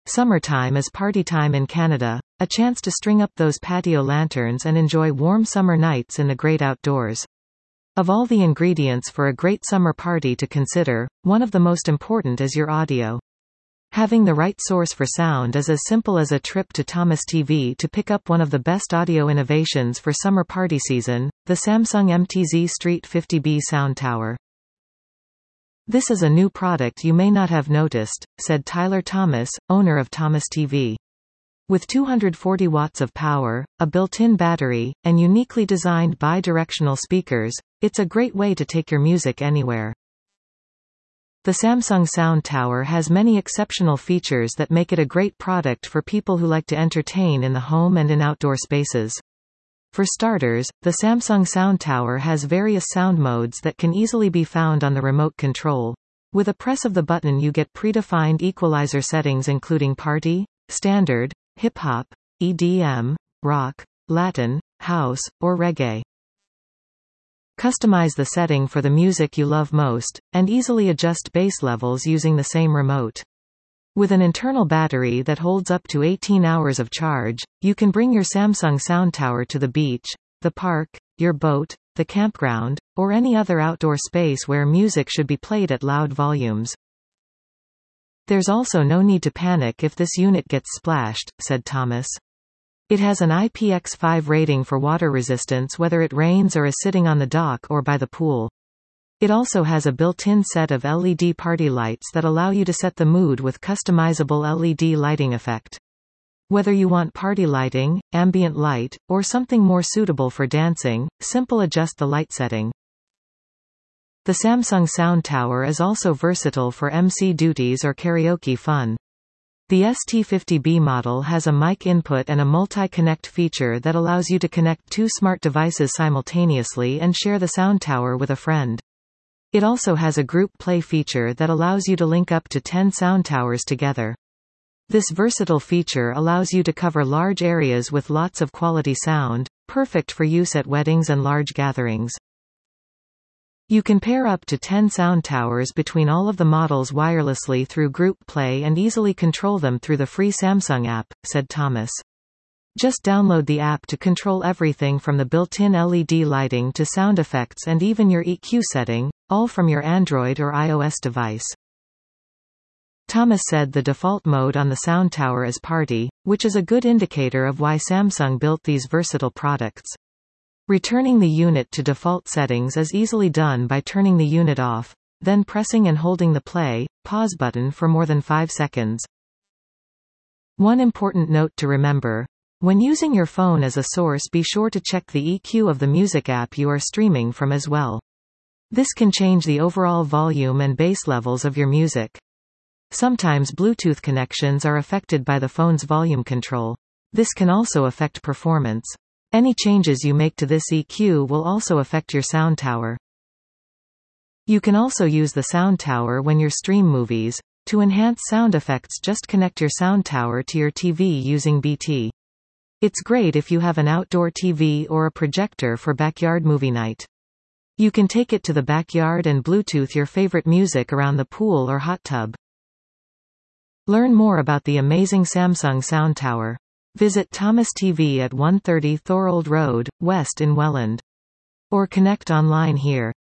Summertime is party time in Canada, a chance to string up those patio lanterns and enjoy warm summer nights in the great outdoors. Of all the ingredients for a great summer party to consider, one of the most important is your audio. Having the right source for sound is as simple as a trip to Thomas TV to pick up one of the best audio innovations for summer party season, the Samsung MTZ Street 50B Sound Tower. "This is a new product you may not have noticed," said Tyler Thomas, owner of Thomas TV. With 240 watts of power, a built-in battery, and uniquely designed bi-directional speakers, it's a great way to take your music anywhere. The Samsung Sound Tower has many exceptional features that make it a great product for people who like to entertain in the home and in outdoor spaces. For starters, the Samsung Sound Tower has various sound modes that can easily be found on the remote control. With a press of the button you get predefined equalizer settings including party, standard, hip-hop, EDM, rock, Latin, house, or reggae. Customize the setting for the music you love most, and easily adjust bass levels using the same remote. With an internal battery that holds up to 18 hours of charge, you can bring your Samsung Sound Tower to the beach, the park, your boat, the campground, or any other outdoor space where music should be played at loud volumes. "There's also no need to panic if this unit gets splashed," said Thomas. It has an IPX5 rating for water resistance whether it rains or is sitting on the dock or by the pool. It also has a built-in set of LED party lights that allow you to set the mood with customizable LED lighting effect. Whether you want party lighting, ambient light, or something more suitable for dancing, simply adjust the light setting. The Samsung Sound Tower is also versatile for MC duties or karaoke fun. The ST50B model has a mic input and a multi-connect feature that allows you to connect two smart devices simultaneously and share the sound tower with a friend. It also has a group play feature that allows you to link up to 10 sound towers together. This versatile feature allows you to cover large areas with lots of quality sound, perfect for use at weddings and large gatherings. You can pair up to 10 sound towers between all of the models wirelessly through Group Play and easily control them through the free Samsung app, said Thomas. Just download the app to control everything from the built-in LED lighting to sound effects and even your EQ setting, all from your Android or iOS device. Thomas said the default mode on the Sound Tower is Party, which is a good indicator of why Samsung built these versatile products. Returning the unit to default settings is easily done by turning the unit off, then pressing and holding the play, pause button for more than 5 seconds. One important note to remember: when using your phone as a source, be sure to check the EQ of the music app you are streaming from as well. This can change the overall volume and bass levels of your music. Sometimes Bluetooth connections are affected by the phone's volume control. This can also affect performance. Any changes you make to this EQ will also affect your sound tower. You can also use the sound tower when you stream movies. To enhance sound effects, just connect your sound tower to your TV using BT. It's great if you have an outdoor TV or a projector for backyard movie night. You can take it to the backyard and Bluetooth your favorite music around the pool or hot tub. Learn more about the amazing Samsung Sound Tower. Visit Thomas TV at 130 Thorold Road, West in Welland. Or connect online here.